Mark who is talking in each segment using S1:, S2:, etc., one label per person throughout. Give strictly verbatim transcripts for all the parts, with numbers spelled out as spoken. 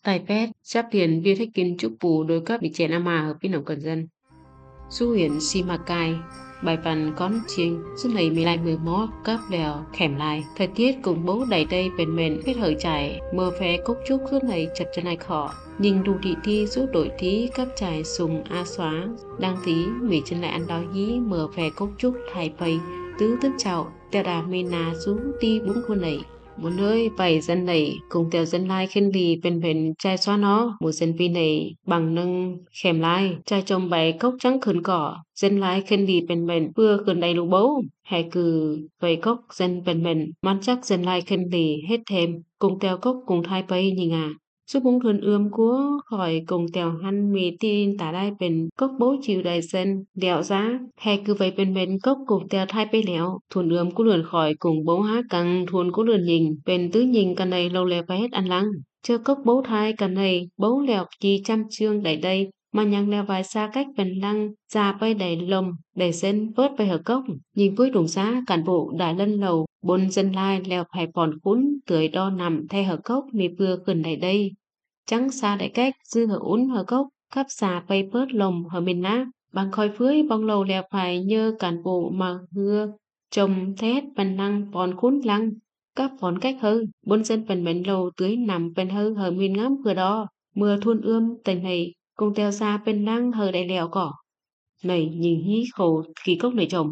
S1: Tài pet, sắp tiền viên thách kinh chúc bù đối cấp bị chèn ama hợp với nông cần dân. Su huyền si ma cai, bài văn con chiêng, suốt này mi lại mười mó, cấp đèo, khẻm lại. Thời tiết cùng bố đầy đây bền mền, hết hở trải, mơ phé cốc trúc suốt này chật chân này khó. Nhìn đủ thị thi rút đổi tí, cấp trải sùng a xóa, đang tí, mỉ chân lại ăn đói hí, mơ phé cốc trúc thải bầy, tứ tức chào, tèo đà mê nà xuống ti bốn khuôn này. Một nơi vài dân này cùng theo dân lai khen đi bên bên trai xóa nó một dân vi này bằng nâng khèm lai trai trong bài cốc trắng khẩn cỏ dân lai khen đi bên bên vừa khẩn đầy lũ bấu hay cứ vậy cốc dân bên bên man chắc dân lai khen đi hết thêm cùng theo cốc cùng thai bay nhìn à giúp bóng khẩn ươm của khỏi cùng theo hăn mì tin tả đai bên cốc bố chịu đại dân đèo giá hay cứ vậy bên bên cốc cùng theo thai bay léo thuần ươm của lượn khỏi cùng bố há căng thuần của lượn nhìn bên tứ nhìn căn này lâu lè phải hết ăn lăng chưa cốc bố thai căn này bố lèo chi trăm chương đầy đây mà nhằng leo vài xa cách bên lăng ra bay đầy lồng đầy dân vớt bay hở cốc nhìn với đồng giá cản bộ đại lân lầu bốn dân lai leo phải bòn cún tưới đo nằm thay hở cốc mì vừa gần đầy đây trắng xa đại cách dư hở ún hở cốc khắp xà bay bớt lồng hở miền ná bằng khói phưới bong lầu leo phải nhơ cản bộ mà hưa trồng thét bàn lăng bòn cún lăng các phón cách hơn bốn dân phần bến lầu tưới nằm bên hơ hở miền ngắm vừa đó mưa thun ươm tình này cùng theo xa bên lăng hờ đại lèo cỏ này nhìn hí khổ kỳ cốc này trồng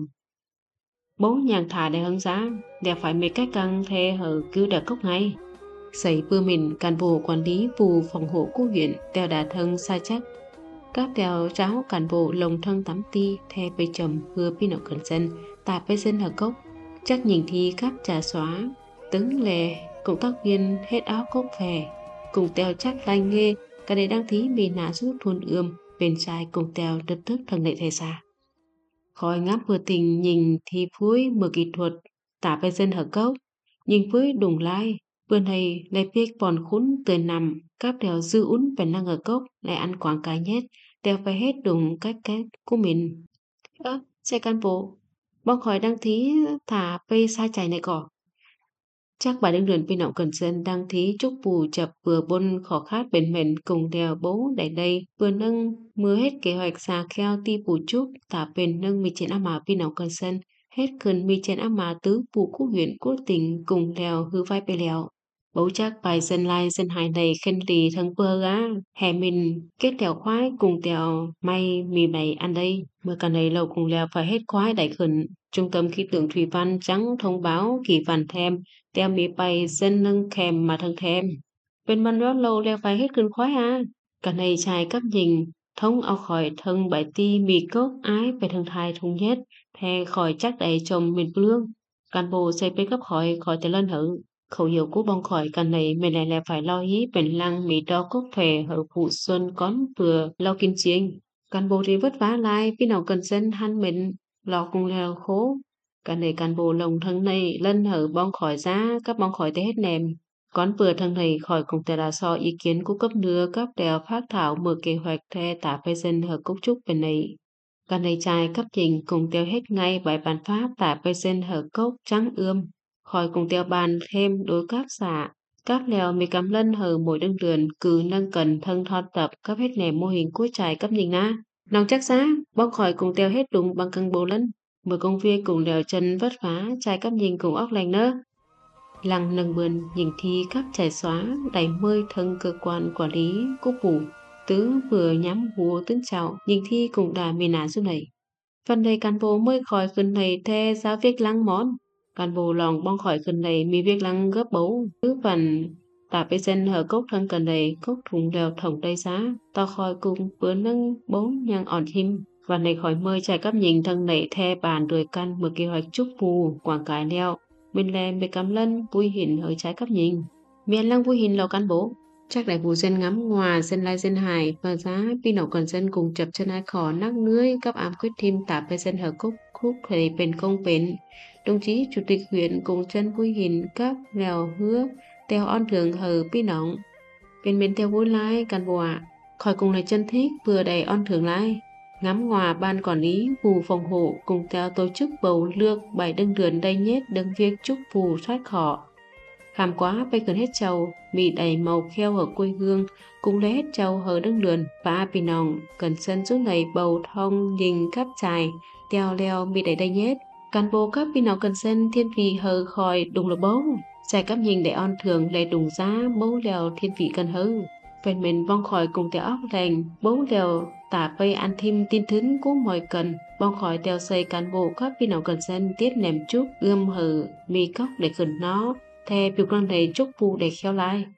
S1: bố nhàng thả để hứng giá để phải mấy cách căng thê hờ cứ đợt cốc ngay xảy bưa mình cán bộ quản lý vụ phòng hộ của huyện theo đà thân sai chắc các đèo cháu cán bộ lồng thân tắm ti theo bê trầm hưa pin ở cần dân tạp bê dân hờ cốc chắc nhìn thi các trà xóa tứng lề cộng tác viên hết áo cốc phè cùng tèo chắc lanh nghê cả đây đang thí mì nã rút thôn ươm bên trai cùng tèo đứt thức thằng lệ thầy xa khói ngáp vừa tình nhìn thì phúi mở kỹ thuật tả bê dân hở cốc nhìn với đùng lai vừa này lại biết bòn khún tươi nằm các đèo dư ún phải năng ở cốc lại ăn quảng cái nhét đèo phải hết đùng cách cách của mình ơ à, xe can bộ bong khỏi đăng thí thả bê sai chảy này cỏ chắc bà đứng đường bên nọng cần dân đang thí chúc bù chập vừa bôn khó khát bền mền cùng đèo bố đẩy đây vừa nâng mưa hết kế hoạch xà kheo ti bù chúc tả bền nâng mi trên ama bên nọng cần dân hết cần mi trên ama tứ bù quốc huyện quốc tỉnh cùng đèo hư vai bê lèo bố chắc bài dân lai dân hải này khen lì thằng bơ á hè mình kết đèo khoái cùng đèo may mì bày ăn đây mưa cả này lâu cùng lèo phải hết khoái đẩy khẩn trung tâm khí tượng thủy văn trắng thông báo kỳ vàn thêm đeo mì bay dân nâng kèm mà thằng thèm bên man đó lâu leo phải hết cơn khoái à cả này trai cấp nhìn thống ao khỏi thân bài ti mì cốc ái về thằng thai thùng nhét thè khỏi chắc đầy chồng miền lương cán bộ xây bê cấp khỏi khỏi tới lên hử khẩu hiệu của bong khỏi cần này mình lại là phải lo hí bền lăng mì đo cốc phè hở phụ xuân con vừa lo kim chiêng cán bộ thì vất vả lại khi nào cần dân han mình lo cùng leo khố cả này cán bộ lồng thân này lân hở bong khỏi giá các bong khỏi tới hết nèm con vừa thân này khỏi cùng tè là so ý kiến của cấp nưa cấp đèo phát thảo mở kế hoạch the tả phê dân hở cúc trúc bên này cả này trai cấp trình cùng tiêu hết ngay bài bản pháp tả phê dân hở cốc trắng ươm khỏi cùng tiêu bàn thêm đối các xạ các lèo mì cắm lân hở mỗi đơn đường cứ nâng cần thân thon tập cấp hết nèm mô hình của trai cấp nhìn na nòng chắc giá bong khỏi cùng tiêu hết đúng bằng cân bố lân mở công viên cùng đèo chân vất vả trai cấp nhìn cùng óc lành nơ lăng nâng bườn nhìn thi các trải xóa đầy mơi thân cơ quan quản lý quốc vụ tứ vừa nhắm hùa tướng chào nhìn thi cùng đà miền ná xuống này phần này cán bộ mới khỏi khẩn này the giáo việc lăng món cán bộ lòng bong khỏi khẩn này mi việc lăng gấp bấu tứ phần tả bê dân hở cốc thân cần này cốc thùng đèo thổng đầy giá to khỏi cùng vừa nâng bốn nhang ỏn chim và này khỏi mơi trải cấp nhìn thân này the bàn đuổi căn mở kế hoạch chúc phù quảng cái leo bên lè bê cắm lân vui hình ở trái cấp nhìn miền lăng vui hình lò cán bố chắc đại vụ dân ngắm ngoài dân lai dân hải và giá pi nổ còn dân cùng chập chân ai khỏ nắc lưới cấp ám quyết thêm tạp với dân hở cúc khúc thầy bền công bền đồng chí chủ tịch huyện cùng chân vui hình cấp lèo hứa theo on thường hở pi nóng bên bên theo vui lai cán bộ ạ khỏi cùng là chân thích vừa đầy on thường lai ngắm hòa ban quản lý vụ phòng hộ cùng theo tổ chức bầu lương bảy đương đường đây nhét đương việc chúc phù thoát khó Khám quá bay gần hết châu, mì đầy màu kheo ở quê hương, cũng lấy hết châu hờ đứng lườn, và bì nòng, cần sân giúp này bầu thông nhìn cắp chài, teo leo mì đầy đây nhét. Cán bộ các bì nòng cần sân thiên vị hờ khỏi đùng là bấu, chạy cắp nhìn để on thường lệ đùng giá bấu lèo thiên vị cần hơ. Phần mình vong khỏi cùng tèo óc lành, bấu lèo tả bay ăn thêm tin thính của mọi cần, vong khỏi tèo xây cán bộ các bì nòng cần sân tiết nèm chúc ươm hờ mì cóc để gần nó. Thề biểu con này chúc phù để khéo lai.